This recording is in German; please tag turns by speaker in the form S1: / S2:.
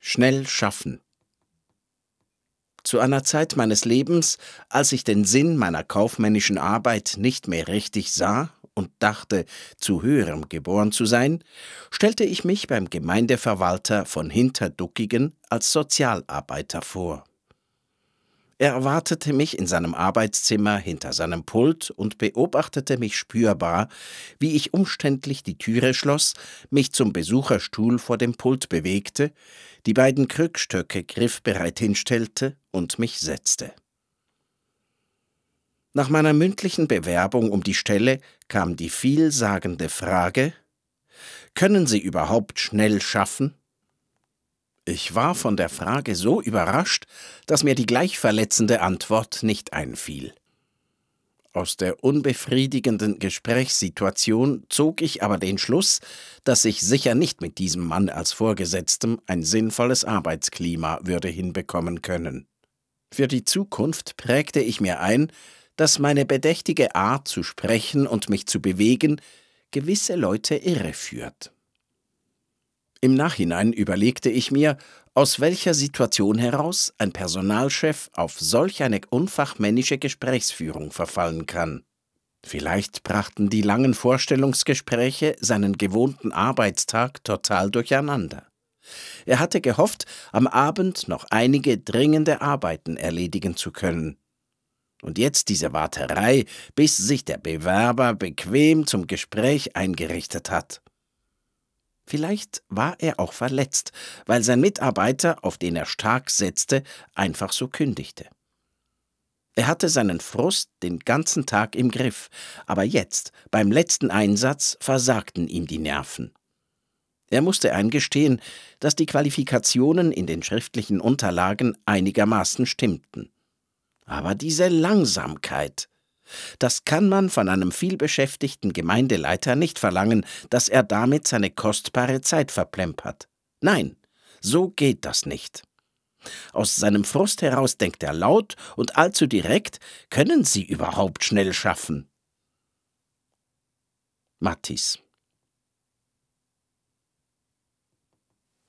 S1: Schnell schaffen. Zu einer Zeit meines Lebens, als ich den Sinn meiner kaufmännischen Arbeit nicht mehr richtig sah und dachte, zu Höherem geboren zu sein, stellte ich mich beim Gemeindeverwalter von Hinterduckigen als Sozialarbeiter vor. Er erwartete mich in seinem Arbeitszimmer hinter seinem Pult und beobachtete mich spürbar, wie ich umständlich die Türe schloss, mich zum Besucherstuhl vor dem Pult bewegte, die beiden Krückstöcke griffbereit hinstellte und mich setzte. Nach meiner mündlichen Bewerbung um die Stelle kam die vielsagende Frage: Können Sie überhaupt schnell schaffen? Ich war von der Frage so überrascht, dass mir die gleich verletzende Antwort nicht einfiel. Aus der unbefriedigenden Gesprächssituation zog ich aber den Schluss, dass ich sicher nicht mit diesem Mann als Vorgesetztem ein sinnvolles Arbeitsklima würde hinbekommen können. Für die Zukunft prägte ich mir ein, dass meine bedächtige Art zu sprechen und mich zu bewegen gewisse Leute irreführt. Im Nachhinein überlegte ich mir, aus welcher Situation heraus ein Personalchef auf solch eine unfachmännische Gesprächsführung verfallen kann. Vielleicht brachten die langen Vorstellungsgespräche seinen gewohnten Arbeitstag total durcheinander. Er hatte gehofft, am Abend noch einige dringende Arbeiten erledigen zu können. Und jetzt diese Warterei, bis sich der Bewerber bequem zum Gespräch eingerichtet hat. Vielleicht war er auch verletzt, weil sein Mitarbeiter, auf den er stark setzte, einfach so kündigte. Er hatte seinen Frust den ganzen Tag im Griff, aber jetzt, beim letzten Einsatz, versagten ihm die Nerven. Er musste eingestehen, dass die Qualifikationen in den schriftlichen Unterlagen einigermaßen stimmten. Aber diese Langsamkeit! Das kann man von einem vielbeschäftigten Gemeindeleiter nicht verlangen, dass er damit seine kostbare Zeit verplempert. Nein, so geht das nicht. Aus seinem Frust heraus denkt er laut und allzu direkt: Können Sie überhaupt schnell schaffen? Mattis.